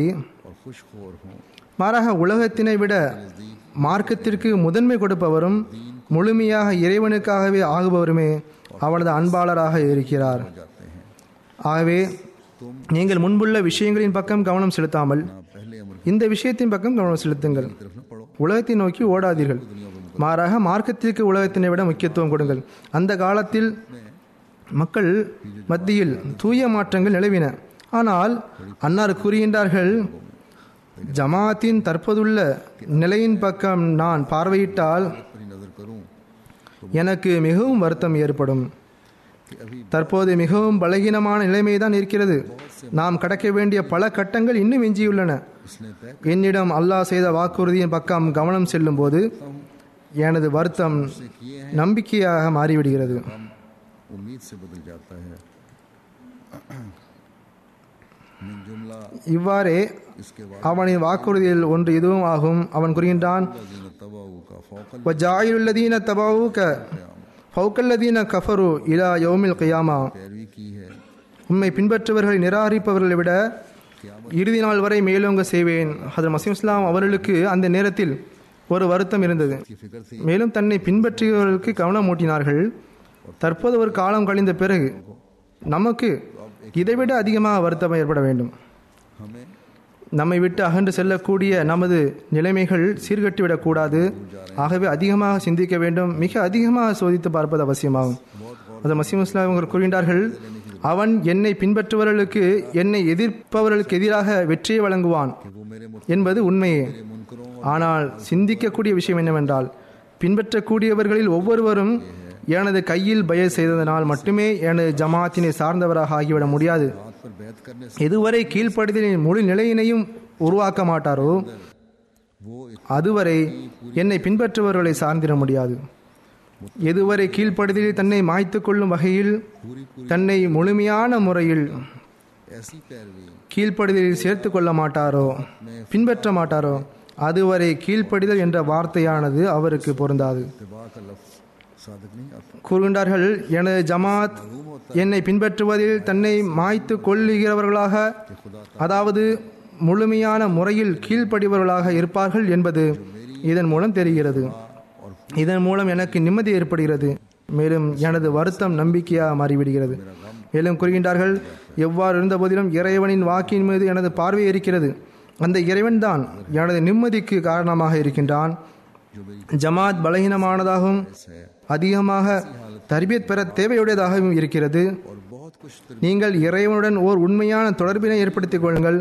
மாறாக உலகத்தினை விட மார்க்கத்திற்கு முதன்மை கொடுப்பவரும் முழுமையாக இறைவனுக்காகவே ஆகுபவருமே அவனது அன்பாளராக இருக்கிறார். ஆகவே நீங்கள் முன்புள்ள விஷயங்களின் பக்கம் கவனம் செலுத்தாமல் இந்த விஷயத்தின் பக்கம் கவனம் செலுத்துங்கள். உலகத்தை நோக்கி ஓடாதீர்கள். மாறாக மார்க்கத்திற்கு உலகத்தினை விட முக்கியத்துவம் கொடுங்கள். அந்த காலத்தில் மக்கள் மத்தியில் தூய மாற்றங்கள் நிலவின. ஆனால் அன்னார் கூறுகின்றார்கள், ஜமாத்தின் தற்போதுள்ள நிலையின் பக்கம் நான் பார்வையிட்டால் எனக்கு மிகவும் வருத்தம் ஏற்படும். தற்போது மிகவும் பலகீனமான நிலைமைதான் இருக்கிறது. நாம் கடக்க வேண்டிய பல கட்டங்கள் இன்னும் எஞ்சியுள்ளன. என்னிடம் அல்லாஹ் செய்த வாக்குறுதியின் பக்கம் கவனம் செல்லும் போது எனது வருத்தம் நம்பிக்கையாக மாறிவிடுகிறது. இவ்வாறே அவனின் வாக்குறுதியில் ஒன்று இதுவும் ஆகும். அவன் கூறுகின்றான், உம்மை பின்பற்றுவர்களை நிராகரிப்பவர்களை விட இறுதி நாள் வரை மேலோங்க செய்வேன். ஹஜ்ரத் மஸீஹ் இஸ்லாம் அவர்களுக்கு அந்த நேரத்தில் ஒரு வருத்தம் இருந்தது. மேலும் தன்னை பின்பற்றியவர்களுக்கு கவனம் ஊட்டினார்கள். தற்போது ஒரு காலம் கழிந்த பிறகு நமக்கு இதைவிட அதிகமாக வருத்தம் ஏற்பட வேண்டும். நம்மை விட்டு அகன்று செல்லக்கூடிய நமது நிலைமைகள் சீர்கட்டிவிடக்கூடாது. ஆகவே அதிகமாக சிந்திக்க வேண்டும். மிக அதிகமாக சோதித்து பார்ப்பது அவசியமாகும். அது மஸீஹ் இஸ்லாம் அவர்கள் கூறுகின்றார்கள், அவன் என்னை பின்பற்றுபவர்களுக்கு என்னை எதிர்ப்பவர்களுக்கு எதிராக வெற்றியை வழங்குவான் என்பது உண்மையே. ஆனால் சிந்திக்கக்கூடிய விஷயம் என்னவென்றால், பின்பற்றக்கூடியவர்களில் ஒவ்வொருவரும் எனது கையில் பய செய்ததனால் மட்டுமே எனது ஜமாத்தினை சார்ந்தவராக ஆகிவிட முடியாது. இதுவரை கீழ்ப்படுதலின் முழு நிலையினையும் உருவாக்க மாட்டாரோ அதுவரை என்னை பின்பற்றுபவர்களை சார்ந்திட முடியாது. எதுவரை கீழ்ப்படுதலில் தன்னை மாய்த்து கொள்ளும் வகையில் தன்னை முழுமையான முறையில் கீழ்ப்படுதலில் சேர்த்து கொள்ள மாட்டாரோ, பின்பற்ற மாட்டாரோ, அதுவரை கீழ்ப்படிதல் என்ற வார்த்தையானது அவருக்கு பொருந்தாது. கூறுகின்றார்கள், எனது ஜமாத் என்னை பின்பற்றுவதில் தன்னை மாய்த்து கொள்ளுகிறவர்களாக, அதாவது முழுமையான முறையில் கீழ்ப்படிபவர்களாக இருப்பார்கள் என்பது இதன் மூலம் தெரிகிறது. இதன் மூலம் எனக்கு நிம்மதி ஏற்படுகிறது, மேலும் எனது வருத்தம் நம்பிக்கையாக மாறிவிடுகிறது. மேலும் கூறுகின்றார்கள், எவ்வாறு இருந்த போதிலும் இறைவனின் வாக்கின் மீது எனது பார்வை இருக்கிறது. அந்த இறைவன் தான் எனது நிம்மதிக்கு காரணமாக இருக்கின்றான். ஜமாத் பலகீனமானதாகவும் அதிகமாக தர்பியத் பெற தேவையுடையதாகவும் இருக்கிறது. நீங்கள் இறைவனுடன் ஓர் உண்மையான தொடர்பினை ஏற்படுத்திக் கொள்ளுங்கள்.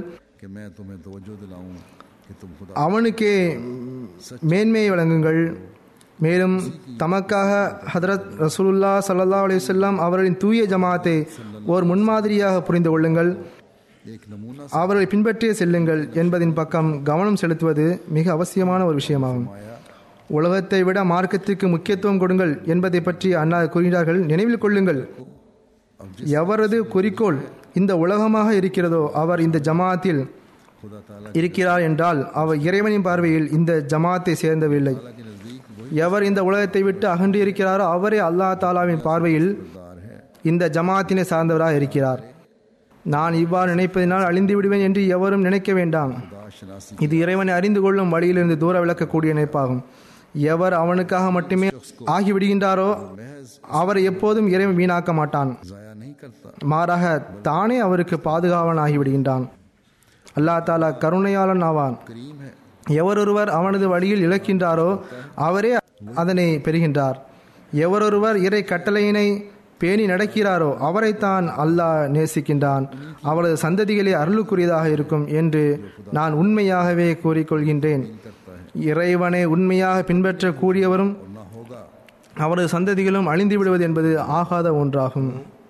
அவனுக்கே மேன்மையை வழங்குங்கள். மேலும் தமக்காக ஹதரத் ரசூலுல்லாஹ் ஸல்லல்லாஹு அலைஹி வஸல்லம் அவர்களின் தூய ஜமாத்தை ஓர் முன்மாதிரியாக புரிந்து கொள்ளுங்கள். அவர்களை பின்பற்றியே செல்லுங்கள் என்பதின் பக்கம் கவனம் செலுத்துவது மிக அவசியமான ஒரு விஷயமாகும். உலகத்தை விட மார்க்கத்திற்கு முக்கியத்துவம் கொடுங்கள் என்பதை பற்றி அன்னார் கூறுகிறார்கள். நினைவில் கொள்ளுங்கள், எவரது குறிக்கோள் இந்த உலகமாக இருக்கிறதோ அவர் இந்த ஜமாத்தில் இருக்கிறார் என்றால் அவர் இறைவனின் பார்வையில் இந்த ஜமாத்தை சேர்ந்தவில்லை. எவர் இந்த உலகத்தை விட்டு அகன்று இருக்கிறாரோ அவரே அல்லாஹ் தாலாவின் பார்வையில் இந்த ஜமாத்தினை சார்ந்தவராக இருக்கிறார். நான் இவ்வாறு நினைப்பதினால் அழிந்து விடுவேன் என்று எவரும் நினைக்க வேண்டாம். இது இறைவனை அறிந்து கொள்ளும் வழியிலிருந்து தூர விளக்கக்கூடிய நினைப்பாகும். எவர் அவனுக்காக மட்டுமே ஆகிவிடுகின்றாரோ அவரை எப்போதும் இறைவன் வீணாக்க மாட்டான். மாறாக தானே அவருக்கு பாதுகாவலன் ஆகிவிடுகின்றான். அல்லாஹ் தாலா கருணையாளன் ஆவான். எவரொருவர் அவனது வழியில் இழக்கின்றாரோ அவரே அதனை பெறுகின்றார். எவரொருவர் இறை கட்டளையினை பேணி நடக்கிறாரோ அவரைத்தான் அல்லாஹ் நேசிக்கின்றான். அவரது சந்ததிகளே அருளுக்குரியதாக இருக்கும் என்று நான் உண்மையாகவே கூறிக்கொள்கின்றேன். இறைவனை உண்மையாக பின்பற்றக்கூடியவரும் அவரது சந்ததிகளும் அழிந்து விடுவது என்பது ஆகாத ஒன்றாகும்.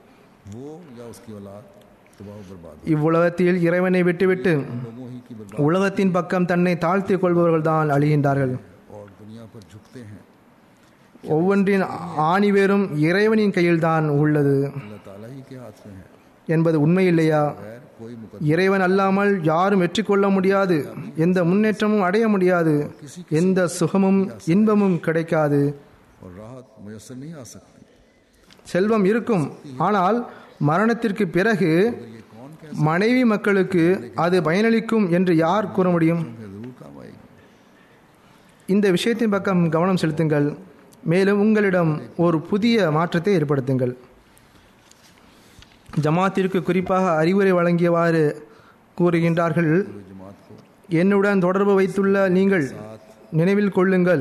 இவ்வுலகத்தில் இறைவனை விட்டுவிட்டு உலகத்தின் பக்கம் தன்னை தாழ்த்திக் கொள்பவர்கள் தான் அழிகின்றார்கள். ஒவ்வொன்றின் ஆணிவேரும் இறைவனின் கையில்தான் உள்ளது என்பது உண்மையில்லையா? இறைவன் அல்லாமல் யாரும் வெற்றி கொள்ள முடியாது, எந்த முன்னேற்றமும் அடைய முடியாது, எந்த சுகமும் இன்பமும் கிடைக்காது. செல்வம் இருக்கும், ஆனால் மரணத்திற்கு பிறகு மனைவி மக்களுக்கு அது பயனளிக்கும் என்று யார் கூற முடியும்? இந்த விஷயத்தின் பக்கம் கவனம் செலுத்துங்கள். மேலும் உங்களிடம் ஒரு புதிய மாற்றத்தை ஏற்படுத்துங்கள். ஜமாத்திற்கு குறிப்பாக அறிவுரை வழங்கியவாறு கூறுகின்றார்கள், என்னுடன் தொடர்பு வைத்துள்ள நீங்கள் நினைவில் கொள்ளுங்கள்,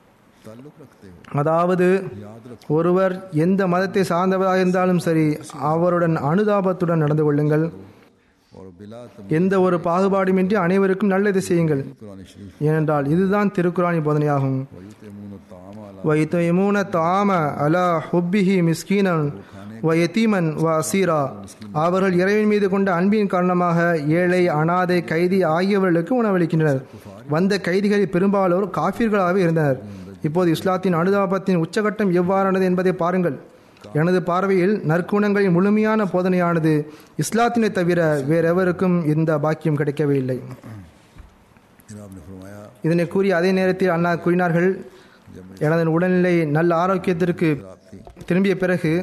அதாவது ஒருவர் எந்த மதத்தை சார்ந்தவராக இருந்தாலும் சரி அவருடன் அனுதாபத்துடன் நடந்து கொள்ளுங்கள். எந்த ஒரு பாகுபாடுமின்றி அனைவருக்கும் நல்லது செய்யுங்கள். ஏனென்றால் இதுதான் திருக்குர்ஆனின் போதனையாகும். وَيُطْعِمُونَ الطَّعَامَ عَلَى حُبِّهِ مِسْكِينًا وَيَتِيمًا وَأَسِيرًا. அவர்கள் இறைவன் மீது கொண்ட அன்பின் காரணமாக ஏழை, அனாதை, கைதி ஆகியவர்களுக்கு உணவளிக்கின்றனர். வந்த கைதிகளில் பெரும்பாலோர் காஃபிர்களாகவே இருந்தனர். இப்போது இஸ்லாத்தின் அனுதாபத்தின் உச்சகட்டம் எவ்வாறானது என்பதை பாருங்கள். எனது பார்வையில் நற்குணங்களின் முழுமையான போதனையானது இஸ்லாத்தினை தவிர வேறெவருக்கும் இந்த பாக்கியம் கிடைக்கவே இல்லை. இதனை கூறிய அதே நேரத்தில் அண்ணா கூறினார்கள், எனது உடல்நிலை நல்ல ஆரோக்கியத்திற்கு திரும்பிய பிறகு,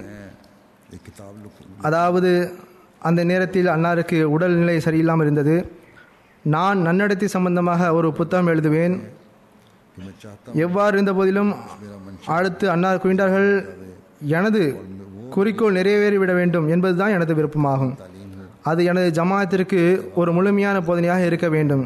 அதாவது அந்த நேரத்தில் அன்னாருக்கு உடல்நிலை சரியில்லாமல் இருந்தது. நான் நன்னடத்தை சம்பந்தமாக ஒரு புத்தகம் எழுதுவேன். எவ்வாறு இருந்த போதிலும் அடுத்து அன்னார் கூறினார்கள், எனது குறிக்கோள் நிறைவேறிவிட வேண்டும் என்பதுதான் எனது விருப்பமாகும். அது எனது ஜமாத்திற்கு ஒரு முழுமையான போதனையாக இருக்க வேண்டும்.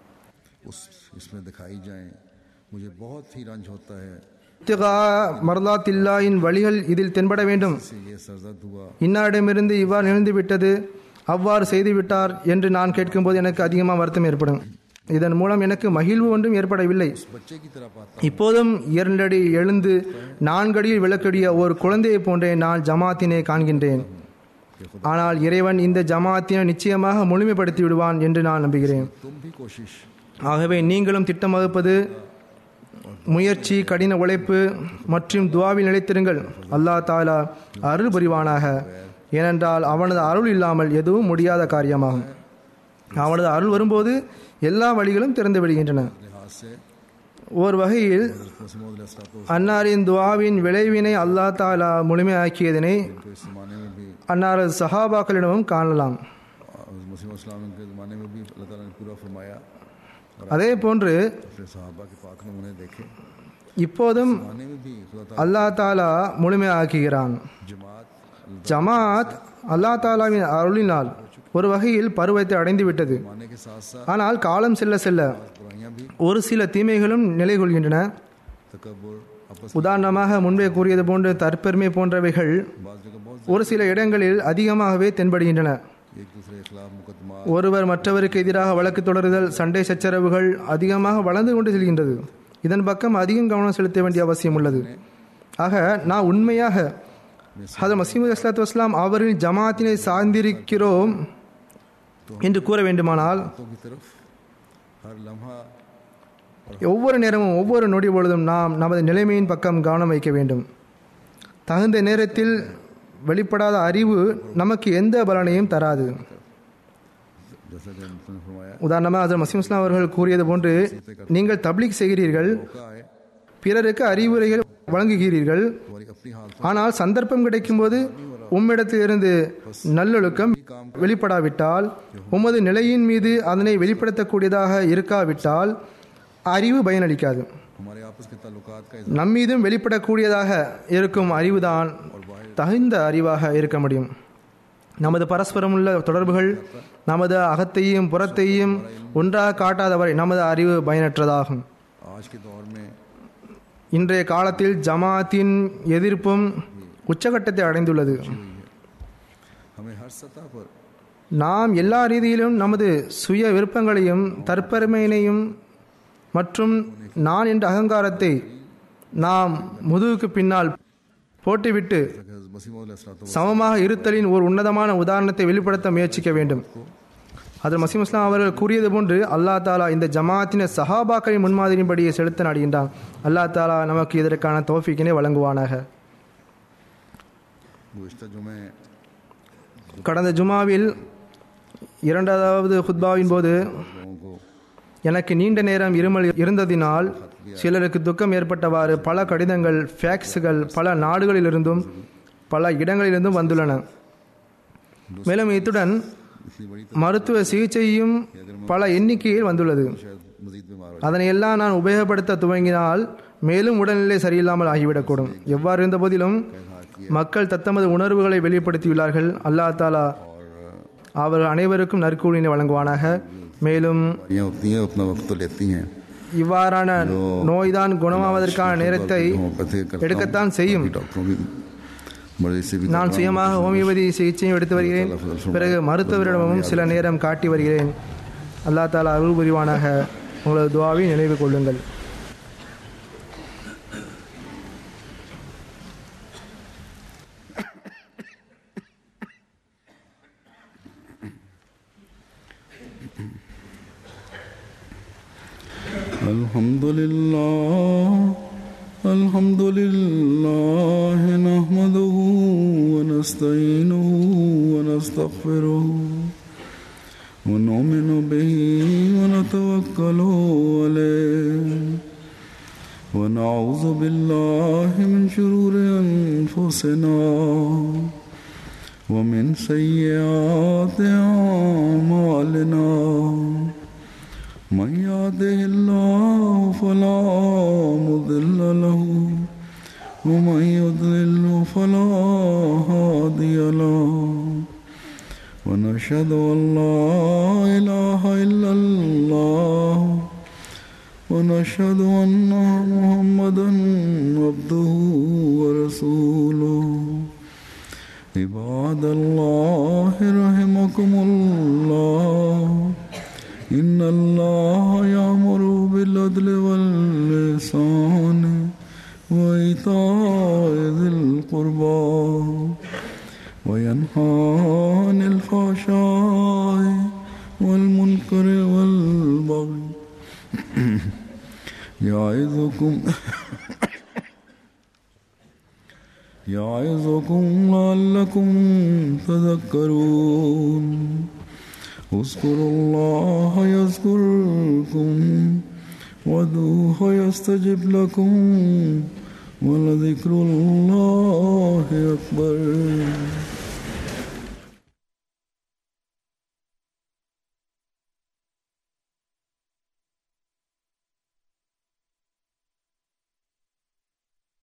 மர்லாத்தில்லாயின் வழிகள் இதில் தென்பட வேண்டும். இன்னாரிடமிருந்து இவ்வாறு நிகழ்ந்து விட்டது, அவ்வாறு செய்துவிட்டார் என்று நான் கேட்கும்போது எனக்கு அதிகமாக வருத்தம் ஏற்படும். இதன் மூலம் எனக்கு மகிழ்வு ஒன்றும் ஏற்படவில்லை. இப்போதும் 2 அடி எழுந்து 4 அடியில் விளக்கடிய ஒரு குழந்தையை போன்றே நான் ஜமாத்தினை காண்கின்றேன். ஆனால் இறைவன் இந்த ஜமாத்தினை நிச்சயமாக முழுமைப்படுத்தி விடுவான் என்று நான் நம்புகிறேன். तुम भी कोशिश ஆகவே நீங்களும் திட்டம் வகுப்பது, முயற்சி, கடின உழைப்பு மற்றும் துவாவில் நிலைத்திருங்கள். அல்லாஹ் தாலா அருள் புரிவானாக. ஏனென்றால் அவனது அருள் இல்லாமல் எதுவும் முடியாத காரியமாகும். அவனது அருள் வரும்போது எல்லா வழிகளும் திறந்து விடுகின்றன. लिहाज से ஓர் வகையில் அன்னாரின் துவாவின் விளைவினை அல்லாஹ் தாலா முழுமையாக்கியதனை तो इस ज़माने में भी அன்னாரது சஹாபாக்களிடமும் காணலாம். मसीह इस्लाम के ज़माने में भी अल्लाह ताला ने पूरा फरमाया. அதே போன்று अपने सहाबा के पाक नमूने देखे. இப்போதும் ज़माने में भी खुदा ताला அல்லாஹ் தாலா முழுமையாக்குகிறான். जमात ஜமாத் அல்லாஹ் தாலாவின் அருளினால் ஒரு வகையில் பருவத்தை அடைந்து விட்டது. ज़माने के साथ साथ ஆனால் காலம் செல்ல செல்ல बुराइयां भी, ஒரு சில தீமைகளும் நிலை கொள்கின்றன. तकब्बुर, आपस உதாரணமாக முன்பே கூறியது போன்று தற்பெருமை போன்றவைகள் बाज़ जगह बहुत ஒரு சில இடங்களில் அதிகமாகவே தென்படுகின்றன. एक दूसरे के खिलाफ मुकदमा, ஒருவர் மற்றவருக்கு எதிராக வழக்கு தொடருதல், சண்டை சச்சரவுகள் அதிகமாக வளர்ந்து கொண்டு செல்கின்றது. இதன் பக்கம் அதிகம் கவனம் செலுத்த வேண்டிய அவசியம் உள்ளது. ஆக நான் உண்மையாக ஹதரத் மஸீஹ் இஸ்லாத்து வஸ்ஸலாம் அவரின் ஜமாத்தினை சார்ந்திருக்கிறோம் என்று கூற வேண்டுமானால் तो की तरफ हर लम्हा ஒவ்வொரு நேரமும் ஒவ்வொரு நொடி பொழுதும் நாம் நமது நிலைமையின் பக்கம் கவனம் வைக்க வேண்டும். தகுந்த நேரத்தில் வெளிப்படாத அறிவு நமக்கு எந்த பலனையும் தராது. जैसा कि हमने फरमाया உதாரணமாக ஹஜ்ரத் மஸீஹ் இஸ்லாம் அவர்கள் கூறியது போன்று, நீங்கள் தப்லீக் செய்கிறீர்கள், मौका आए பிறருக்கு அறிவுரைகள் வழங்குகிறீர்கள், तुम्हारी अपनी हालत ஆனால் சந்தர்ப்பம் கிடைக்கும்போது உம்மிடத்திலிருந்து நல்லொழுக்கம் வெளிப்படாவிட்டால், உமது நிலையின் மீது அதனை வெளிப்படுத்தக்கூடியதாக இருக்காவிட்டால் அறிவு பயனளிக்காது. हमारे आपस के ताल्लुकात का நம்மீதும் வெளிப்படக்கூடியதாக இருக்கும் அறிவுதான் தகுந்த அறிவாக இருக்க முடியும். நமது பரஸ்பரம் உள்ள தொடர்புகள் நமது அகத்தையும் புறத்தையும் ஒன்றாக காட்டாதவரை நமது அறிவு பயனற்றதாகும். आज के दौर में இன்றைய காலத்தில் ஜமாத்தின் எதிர்ப்பும் உச்சகட்டத்தை அடைந்துள்ளது. हमें हर सतह पर நாம் எல்லா ரீதியிலும் நமது சுய விருப்பங்களையும் தற்பெருமையினையும் மற்றும் நான் என்ற அகங்காரத்தை நாம் முதுகுக்கு பின்னால் போட்டுவிட்டு मसीह मौद சமமாக இருத்தலின் ஒரு உன்னதமான உதாரணத்தை வெளிப்படுத்த முயற்சிக்க வேண்டும். அதில் மஸீஹ் இஸ்லாம் அவர்கள் கூறியது போன்று அல்லாஹ் தாலா இந்த ஜமாத்தின சஹாபாக்களின் முன்மாதிரியின்படியே செலுத்த நாடுகின்றான். அல்லாஹ் தாலா நமக்கு இதற்கான தௌஃபீக்கினை வழங்குவானாக. गुज़िश्ता जुमे கடந்த ஜுமாவில் இரண்டாவது ஹுத்பாவின் போது लोगों को எனக்கு நீண்ட நேரம் இருமல் இருந்ததினால் சிலருக்கு துக்கம் ஏற்பட்டவாறு பல கடிதங்கள், ஃபேக்ஸுகள் பல நாடுகளிலிருந்தும் பல இடங்களிலிருந்தும் வந்துள்ளன. மேலும் இத்துடன் इतनी बड़ी மருத்துவ சிகிச்சையும் பல எண்ணிக்கையில் வந்துள்ளது. शायद मजीद बीमार हो அதனை எல்லாம் நான் உபயோகப்படுத்த துவங்கினால் மேலும் உடல்நிலை சரியில்லாமல் ஆகிவிடக்கூடும். எவ்வாறு இருந்த போதிலும் மக்கள் தத்தமது உணர்வுகளை வெளிப்படுத்தியுள்ளார்கள். அல்லாஹ் தாலா அவர் அனைவருக்கும் நற்கூலினை வழங்குவானாக. மேலும் ये होती हैं अपना वक्त तो लेती हैं இவ்வாறான நோய்தான் குணமாவதற்கான நேரத்தை எடுக்கத்தான் செய்யும். डॉक्टरों की मर्जी से भी நான் சுயமாக ஹோமியோபதி சிகிச்சையும் எடுத்து வருகிறேன். பிறகு மருத்துவரிடமும் சில நேரம் காட்டி வருகிறேன். அல்லாஹ் தாலா அருள் புரிவானாக. உங்களது துஆவை நினைவு கொள்ளுங்கள். الحمد لله نحمده ونستعينه ونستغفره ونؤمن به ونتوكل عليه ونعوذ بالله من شرور أنفسنا ومن سيئات أعمالنا من يهده الله فلا مضل له ومن يضلل فلا هادي له ونشهد أن لا إله إلا الله ونشهد أن محمدا عبده ورسوله عباد الله رحمكم الله إن الله يأمر بالعدل والإحسان وإيتاء ذي القربى وينهى عن الفحشاء والمنكر والبغي يعظكم لعلكم تذكرون اذكروا الله يذكركم وادعوه يستجب لكم ولذكر الله أكبر